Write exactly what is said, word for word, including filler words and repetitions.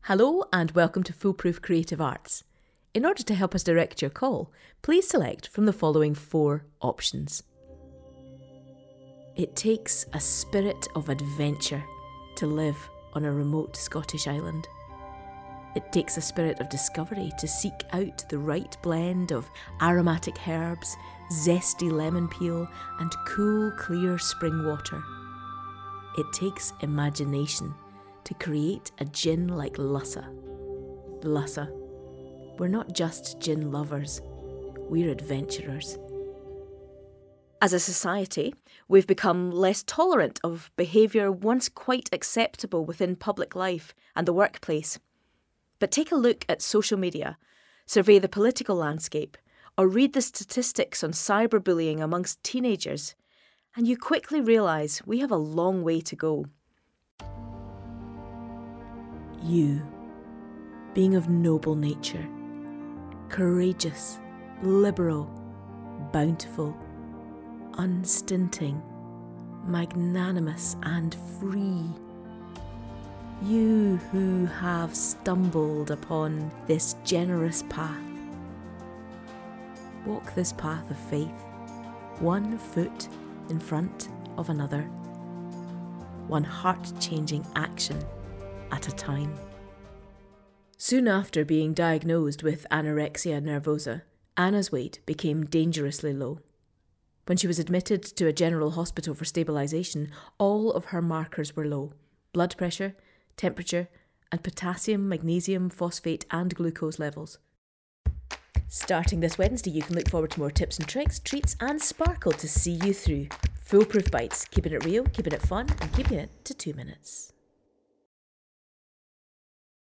Hello and welcome to Foolproof Creative Arts. In order to help us direct your call, please select from the following four options. It takes a spirit of adventure to live on a remote Scottish island. It takes a spirit of discovery to seek out the right blend of aromatic herbs, zesty lemon peel, and cool, clear spring water. It takes imagination to create a gin like Lussa. Lussa. We're not just gin lovers, we're adventurers. As a society, we've become less tolerant of behaviour once quite acceptable within public life and the workplace. But take a look at social media, survey the political landscape, or read the statistics on cyberbullying amongst teenagers, and you quickly realise we have a long way to go. You, being of noble nature, courageous, liberal, bountiful, unstinting, magnanimous and free. You who have stumbled upon this generous path. Walk this path of faith, one foot in front of another, one heart-changing action at a time. Soon after being diagnosed with anorexia nervosa, Anna's weight became dangerously low. When she was admitted to a general hospital for stabilisation, all of her markers were low: blood pressure, temperature, and potassium, magnesium, phosphate and glucose levels. Starting this Wednesday, you can look forward to more tips and tricks, treats and sparkle to see you through. Foolproof Bites, keeping it real, keeping it fun and keeping it to two minutes.